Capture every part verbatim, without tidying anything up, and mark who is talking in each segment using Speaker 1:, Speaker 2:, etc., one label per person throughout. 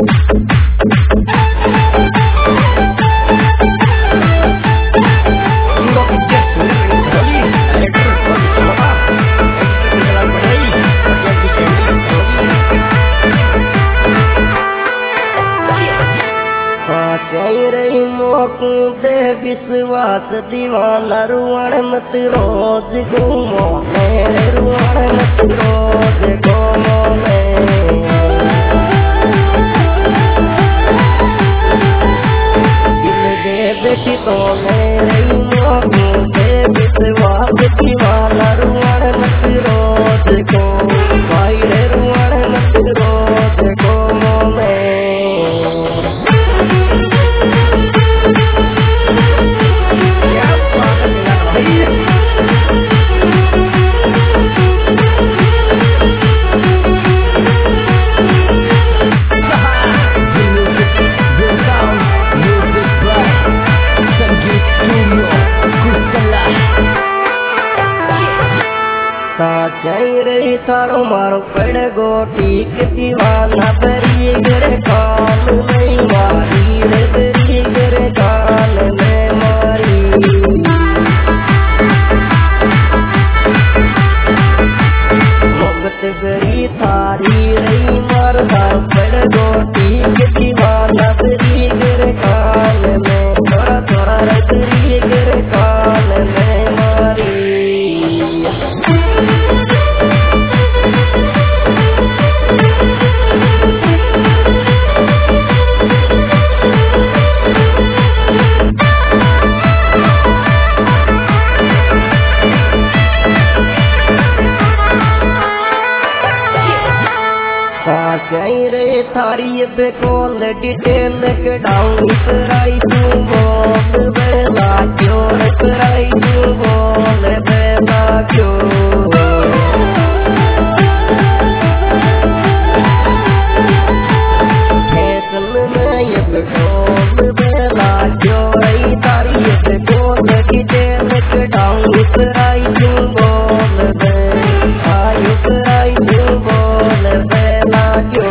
Speaker 1: विश्वास दीवाना रुआण मत रोज घूमो मेरे रुआण मत रोज घूमो दिल दे बेटी तो मेरे मोहू दे विश्वास दीवाना रुआण मत रोज घूमो भाई रे रुआण मत रोज घूमो मैं रही थारो मारो पड़ गो ठीक दीवाना बरी गर कान नहीं मारी रे बरी गर कान में मारी मोहब्बत बरी थारी रही मार थारो पड़ गो ठीक दीवाना बरी गर कान में थोड़ा थोड़ा बरी गर कान में मारी रे थारी पे कॉल डिटेल कडाऊं कराई तू बोल बेला क्यों कराई तू बोल बेला क्यों फैसल में ये बोल बेला क्यों रही थारी पे कॉल डिटेल कडाऊं कराई तू बोल बेला आयु कराई तू बोल बेला क्यों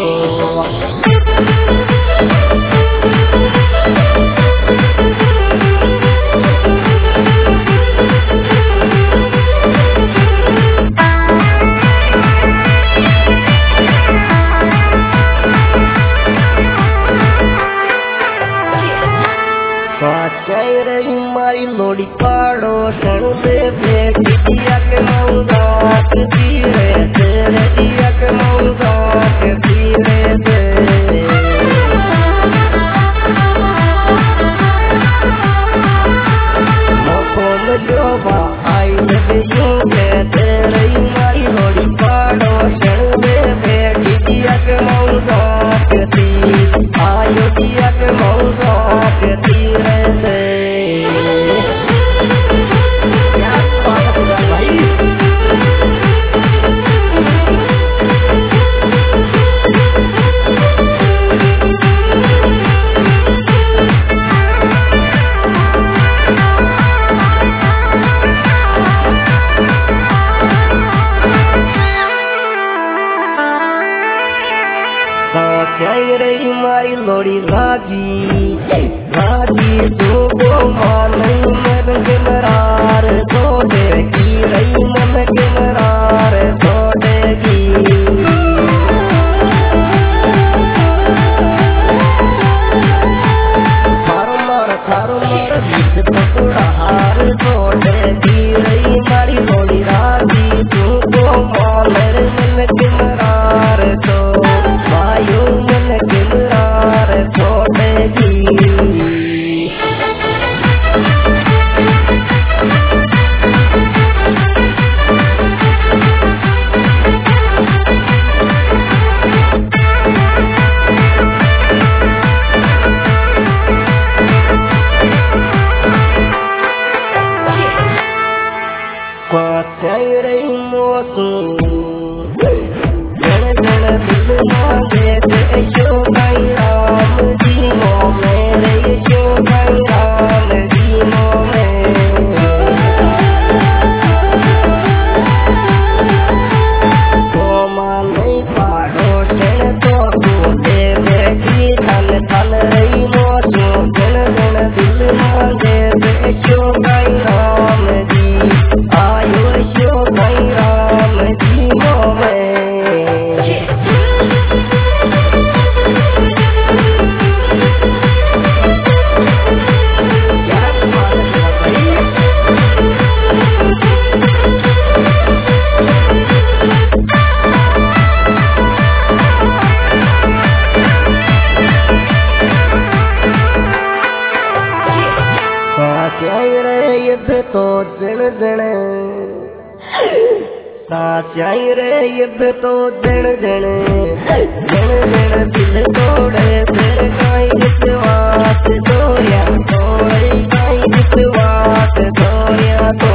Speaker 1: रही मारी लोड़ी पाड़ो शण दे बेटी दिया के मौदाक धीरे तेरे दिया के मौदाक धीरे दे मोको में जोबा आई लगे यूं के तेरे मारी लोड़ी पाड़ो शण दे बेटी दिया के मौदाक धीरे आयो दिया के मौदाक धीरे दे रही मारी लोड़ी राजी राजी तू को मान मन के मरार छोड़ेगी रही मन के मरार छोड़ेगी थारो मार थारो मार बीच पकड़ा हार छोड़ेगी रही मारी लोड़ी राजी तू को मान मन के मरार तो वायु मन के मरार छोड़ेगी आशाई रे ये तो जण जण जण जण दिल तोड़े तेरे काई विश्वास तोरिया तोड़े काई विश्वास तोरिया तो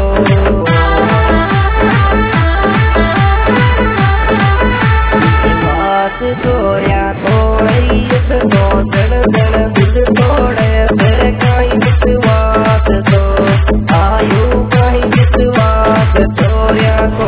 Speaker 1: विश्वास तोरिया तोड़े ये तो जण जण दिल तोड़े तेरे काई विश्वास तो आयु काई विश्वास तोरिया को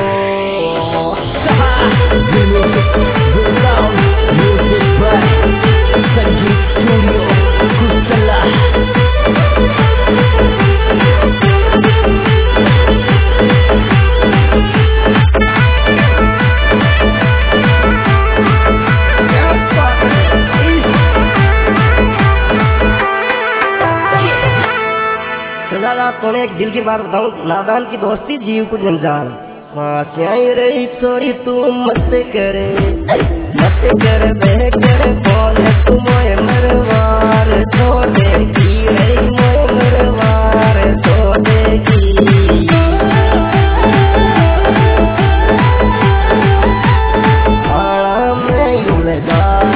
Speaker 1: तोने एक दिल की बात बताऊं, नादान की दोस्ती जीव को जंजाल। मासियाई रही छोरी तू मत करे मत कर बह कर बोले तू मोए मरवार छोड़ेगी रही मोए मरवार छोड़ेगी आड़ा में उलझा